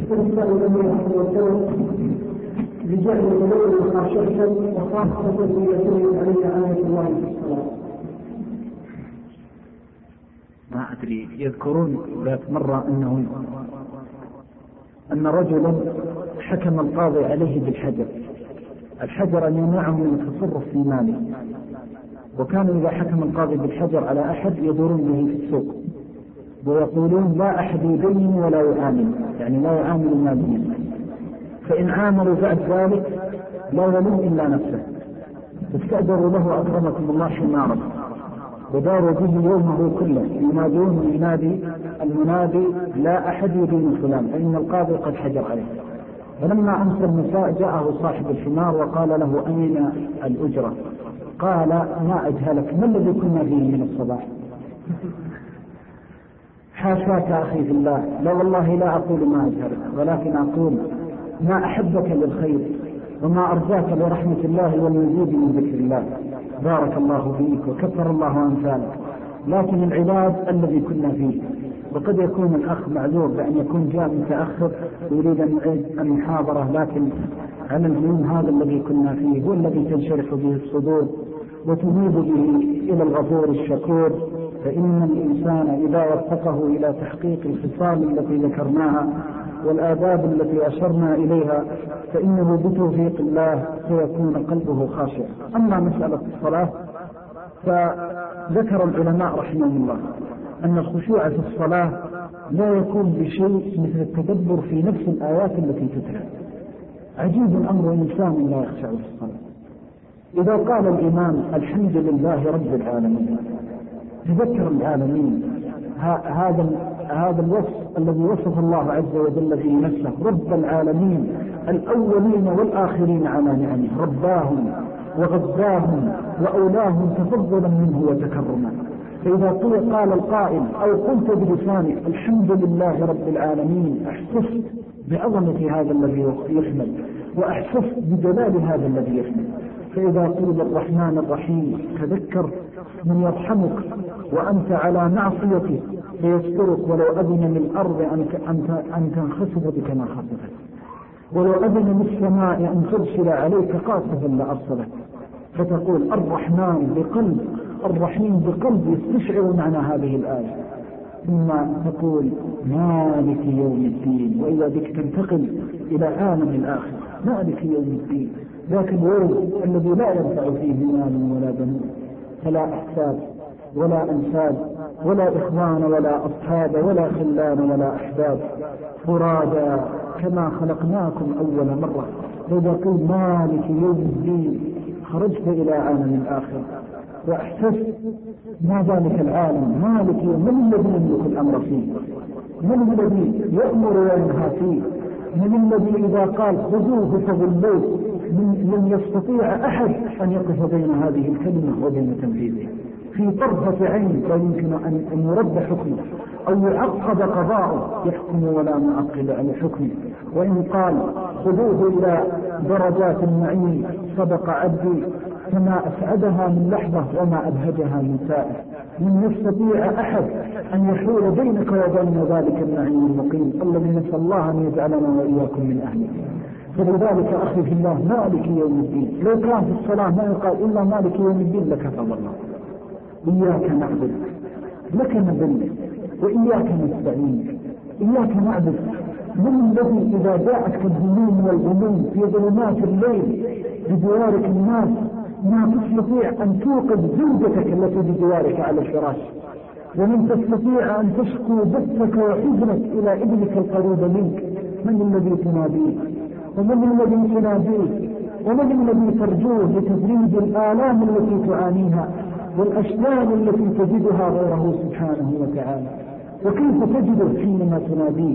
فنسأل الله عز وجل بجعل القلوب خاشعة وخاصة في يتم عليك آية الله في الصلاة. ما أدري، يذكرون ذات مرة أن رجلا حكم القاضي عليه بالحجر، الحجر أن يمنعه من التصرف في ماله، وكان إذا حكم القاضي بالحجر على أحد يدورون به في السوق ويقولون لا أحد يدين ولا يعامل، يعني لا يعامل ماليا، فإن عاملوا بعد ذلك لا يلوم إلا نفسه، فاستأجروا له أكرمكم الله حمارا وداروا به يومه كله ينادون ينادي المنادي لا أحد يدين فلان فإن القاضي قد حجر عليه. فلما أمس المساء جاءه صاحب الحمار وقال له أين الأجرة؟ قال ما أجهلك، ما الذي كنا فيه من الصباح؟ حاشاك أخي في الله، لا والله لا أقول ما أجهلك، ولكن أقول ما أحبك للخير وما أرجاك لرحمة الله والمزيد من ذكر الله، بارك الله فيك وكثر الله أمثالك. لكن العلاج الذي كنا فيه، وقد يكون الأخ معذور بأن يكون جاء متأخر ويريد أن يعيد المحاضرة، لكن على العموم هذا الذي كنا فيه هو الذي تنشرح به الصدور وتنيب به إلى الغفور الشكور. فإن الإنسان إذا وفقه إلى تحقيق الخصال التي ذكرناها والآداب التي أشرنا إليها فإنه بتوفيق الله سيكون قلبه خاشع. أما مسألة الصلاة فذكر العلماء رحمهم الله أن الخشوع في الصلاة لا يكون بشيء مثل التدبر في نفس الآيات التي تتلى. عجيب أمر إنسان لا يخشع في الصلاة. إذا قال الإمام الحمد لله رب العالمين تذكر العالمين، هذا الوصف الذي وصف الله عز وجل في نفسه، رب العالمين الأولين والآخرين على نعمه، رباهم وغذاهم وأولاهم تفضلا منه وتكرما. فإذا قال القائل أو قلت بلسانك الحمد لله رب العالمين أحسست بعظمة هذا الذي يحمد وأحسست بجلال هذا الذي يحمد. فإذا قيل الرحمن الرحيم تذكر من يرحمك وأنت على معصيته فيسترك ولو أذن للأرض أن تنخسف بك ما خسفت، ولو أذن للسماء أن ترسل عليك قاصفا لأرسلت. فتقول الرحمن بقلب، الرحيم بقلب يستشعر معنى هذه الآية. ثم تقول مالك يوم الدين، وإذا بك تنتقل إلى عالم الآخر. مالك يوم الدين ذاك اليوم الذي لا ينفع فيه مال ولا بنون، فلا أحساب ولا أنساب ولا إخوان ولا أصحاب ولا خلان ولا أحباب، فرادا كما خلقناكم أول مرة. وإذا قيل مالك يوم الدين خرجت إلى عالم الآخر وأحسست ما ذلك العالم. مالك يوم، من الذي يملك الأمر فيه؟ من الذي يأمر وينهى فيه؟ من الذي إذا قال خذوه فغلوه لم يستطيع أحد أن يقف بين هذه الكلمة وبين تنفيذها؟ في طرفة عين لا يمكن أن يرد حكمه أو يعقد قضاءه، يحكم ولا معقب على حكمه. وإن قال خذوه إلى درجات النعيم صدق عبدي فما أسعدها من لحظة وما أبهجها من سائر. من يستطيع أحد أن يحول بينك وبين ذلك النعيم المقيم الذي نسأل الله أن يجعلنا وإياكم من أهله. فلذلك أخي في الله مالك يوم الدين، لو كان في الصلاة ما يقال إلا مالك يوم الدين لكفى الله. إياك نعبد لك نذل وإياك نستعين. إياك نعبد من الذي إذا جاءتك الهموم والغموم في ظلمات الليل بجوارك الناس ما تستطيع أن توقظ زوجتك التي بجوارك على الفراش، ومن تستطيع أن تشكو بثك وحزنك إلى ابنك القريب منك؟ من الذي تناديه ومن الذي تناديه ومن الذي ترجوه لتفريج الآلام التي تعانيها والأشكال التي تجدها غيره سبحانه وتعالى؟ وكيف تجده حينما تناديه؟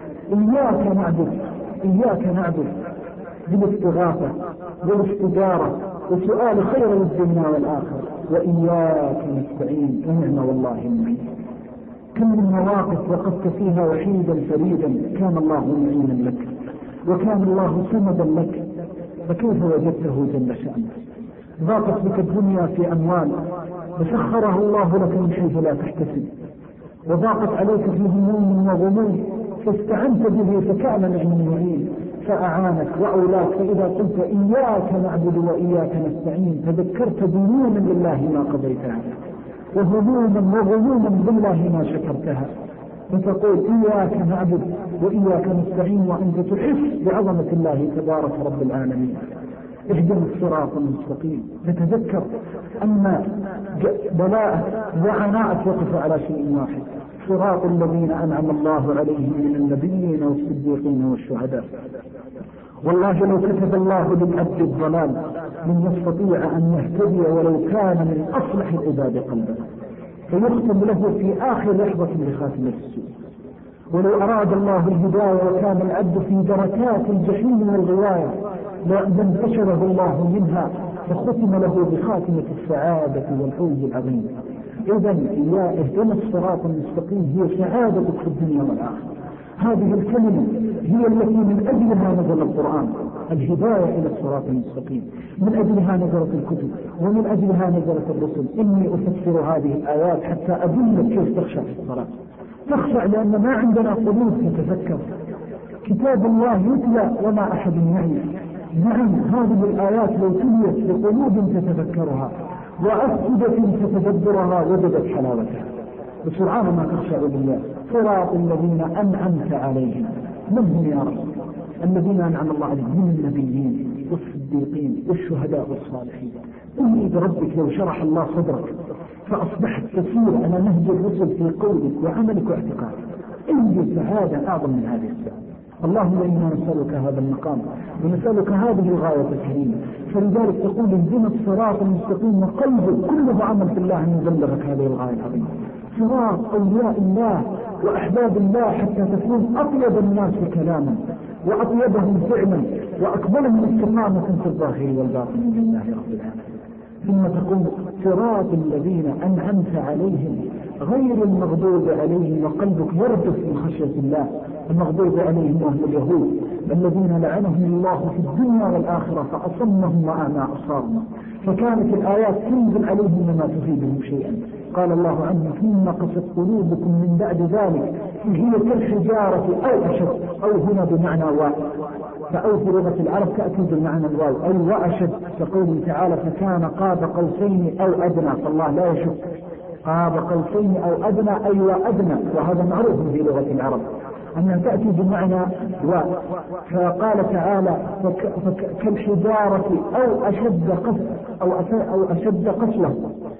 إياك نعبد، إياك نعبد بالاستغاثة والاستجارة وسؤال خير الدنيا والآخرة، وإياك نستعين ونعم والله المعين. كم من مواقف وقفت فيها وحيدا فريدا كان الله معينا لك وكان الله سندا لك، فكيف وجدته جل شأنه؟ ضاقت بك الدنيا في أموال فسخرها الله لك من حيث لا تحتسب، وضاقت عليك في هموم وغموم فاستعنت به فكان نعم المعين فأعانك وأولاك. فإذا قلت إياك نعبد وإياك نستعين تذكرت دينونا لله ما قضيتها وهموما وغيوما بالله ما شكرتها، فتقول إياك نعبد وإياك نستعين وأنت تحس بعظمة الله تبارك رب العالمين. اهدنا الصراط المستقيم. نتذكر أن بلاء وعناء وقف على شيء واحد، صراط الذين أنعم الله عليهم من النبيين والصديقين والشهداء. والله لو كتب الله للعبد الضلال من يستطيع أن يهتدي ولو كان من أصلح العباد قلبا، فيختم له في آخر لحظة بخاتمة السوء. ولو أراد الله الهداية وكان العبد في دركات الجحيم والغواية لانتشره الله منها فختم له بخاتمة السعادة والفوز العظيم. إذن يا اهدنا الصراط المستقيم هي سعادتك في الدنيا والآخرة. هذه الكلمة هي التي من أجلها نزل القرآن، الهداية إلى الصراط المستقيم، من أجلها نزلت الكتب ومن أجلها نزلت الرسل. إني أفسر هذه الآيات حتى أدلك كيف تخشع في الصلاة. تخشع لأن ما عندنا قلوب تتذكر، كتاب الله يتلى وما أحد يعي. نعم هذه الآيات لو تليت بقلوب تتذكرها وأفئدة تتدبرها وجدت حلاوتها. بسرعان ما تخشع بالله. صراط الذين أنعمت عليهم. من هم يا رب؟ الذين أنعم الله عليهم من النبيين والصديقين والشهداء والصالحين. إني بربك لو شرح الله صدرك فأصبحت تسير على نهج الرسل في قولك وعملك واعتقادك، إني سعادة أعظم من هذه السعادة. اللهم إنا نسألك هذا المقام ونسألك هذه الغاية الكريمة. فلذلك تقول اهدنا الصراط المستقيم وقلبك كله عمل في الله أن يبلغك هذه الغاية العظيمة. صراط أولياء الله وأحباب الله حتى تكون أطيب الناس كلاما وأطيبهم فعلا وأكبرهم استقامة في الظاهر والباطن لله رب العالمين. ثم تقول صراط الذين أنعمت عليهم غير المغضوب عليهم وقلبك يرجف من خشية الله. المغضوب عليهم وهم اليهود الذين لعنهم الله في الدنيا والآخرة فأصمهم وأعمى أبصارهم، فكانت الآيات تنزل عليهم وما تفيدهم شيئا. قال الله عنه ثم قست قلوبكم من بعد ذلك هي كالحجارة أو أشد، أو هنا بمعنى واو، فأو في لغة العرب تأتي بمعنى الواو أي وأشد. كقوله تعالى فكان قاب قوسين أو أدنى، فالله لا يشك قاب قوسين أو أدنى أي وأدنى، وهذا معروف في لغة العرب أنها تأتي بمعنى واو. فقال تعالى كالحجارة أو أشد قسوة أو أشد قسوة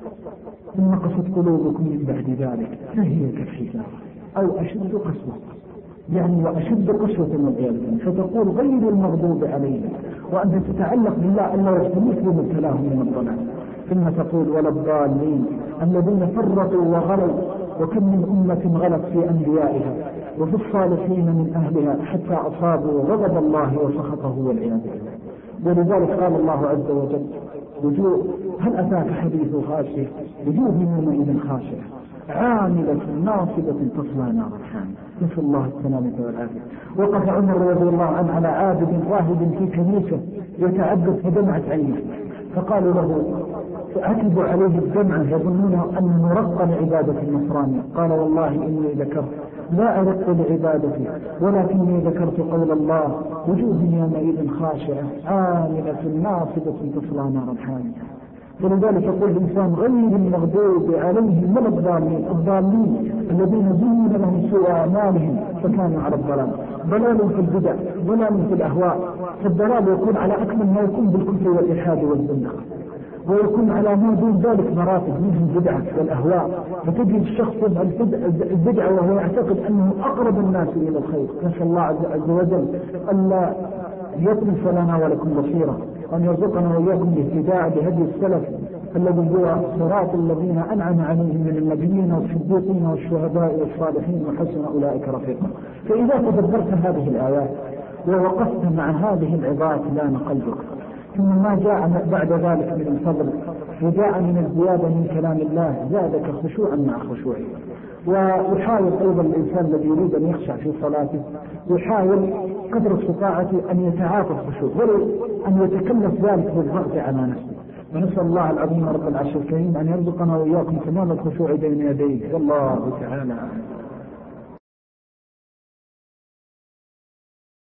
ثم قست قلوبكم من بعد ذلك فهي كالحجارة أو أشد قسوة، يعني وأشد قسوة والعياذ بالله. فتقول غير المغضوب عليهم وأنت تتعلق بالله أن يستميت بمبتلاهم من الضلال. ثم تقول ولا الضالين الذين فرطوا وغلوا وكم من أمة غلت في أنبيائها وفي الصالحين من أهلها حتى أصابوا غضب الله وسخطه والعياذ بالله. ولذلك قال الله عز وجل وجوه هل أتاك حديث غاشية وجوه يومئذ خاشعة عاملة ناصبة تصلى نارا حامية. نسأل الله السلامة والعافية. وقف عمر رضي الله عنه على عابد راهب في كنيسة يتعبد فدمعت عينه، فقالوا له فأكبوا عليه الدمعة يظنون أن نرق لعبادة النصرانية. قال والله إني ذكرت لا أرق لعبادتي ولكني ذكرت قول الله وجوه يومئذ خاشعة عاملة ناصبة تصلى نارا حامية. ولذلك يقول الإنسان غير المغضوب عليهم ولا الضالين الذين زين لهم سوء أعمالهم فكانوا على الضلال. ضلال في البدع ضلال في الأهواء. فالضلال يكون على أكمل ما يكون بالكفر والإلحاد والزندقة، ويكون على ما دون ذلك مراتب منهم البدعة والأهواء. فتجد الشخص البدعة وهو يعتقد أنه أقرب الناس إلى الخير. نسأل الله عز وجل ألا يطلس لنا ولكم بصيرة وأن يرزقنا وإياكم الاهتداء بهدي السلف الذي هو صراط الذين أنعم عليهم من النبيين والصديقين والشهداء والصالحين وحسن أولئك رفيقا. فإذا تدبرت هذه الآيات ووقفت مع هذه العظات لان قلبك. ثم ما جاء بعد ذلك من الفضل وجاء من الزيادة من كلام الله زادك خشوعا مع خشوعه. ويحاول أيضا الإنسان الذي يريد أن يخشع في صلاته يحاول قدر استطاعته أن يتعاطى الخشوع ولو أن يتكلف ذلك بالضغط على نفسه. ونسأل الله العظيم رب العرش الكريم أن يرزقنا وإياكم تمام الخشوع بين يديه. والله تعالى